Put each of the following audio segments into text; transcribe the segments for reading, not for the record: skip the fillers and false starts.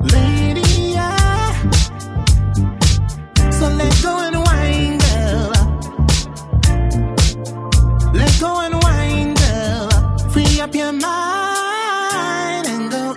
lady, yeah. So let go and wine, girl. Let go and wine, girl. Free up your mind and go.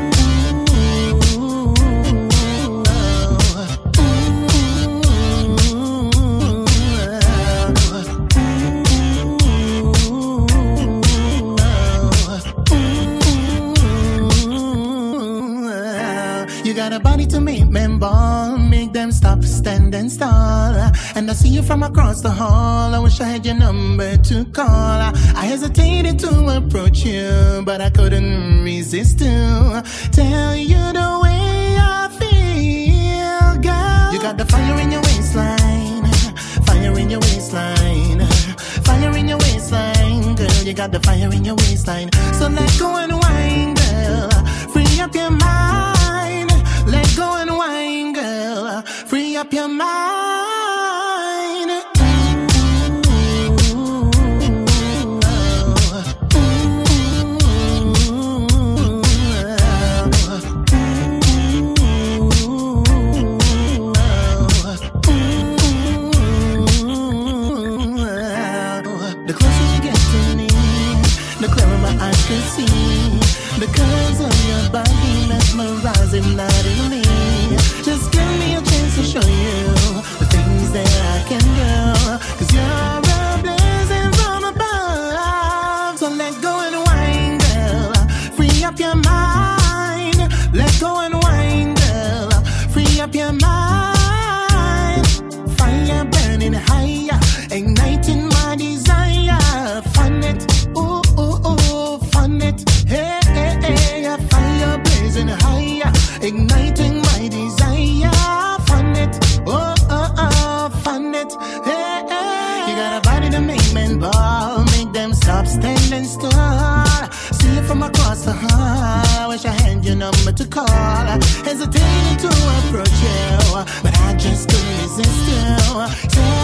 You got a body to make men ball, make them stop, stand and stall. And I see you from across the hall. I wish I had your number to call. I hesitated to approach you, but I couldn't resist to tell you the way I feel, girl. You got the fire in your waistline, fire in your waistline, fire in your waistline, girl. You got the fire in your waistline. So let go and wine, girl. Free up your mind. Let go and wine, girl. Free up your mind. The closer you get to me, the clearer my eyes can see. Because of your body mesmerizing me. Just give me a chance to show you the things that I can do. Cause you're a blessing from above. So let go and wine, girl. Free up your mind. Let go and wine, girl. Free up your mind. Fire burning higher, igniting my desire. Fun it, ooh, ooh, ooh, fun it. Hey, hey, hey, fire blazing higher, igniting my desire. Fun it, oh, oh, oh, fun it. Hey, hey. You got a body to make men ball, make them stop, stand and stall. See you from across the hall. Wish I had your number to call. Hesitating to approach you, but I just couldn't resist you.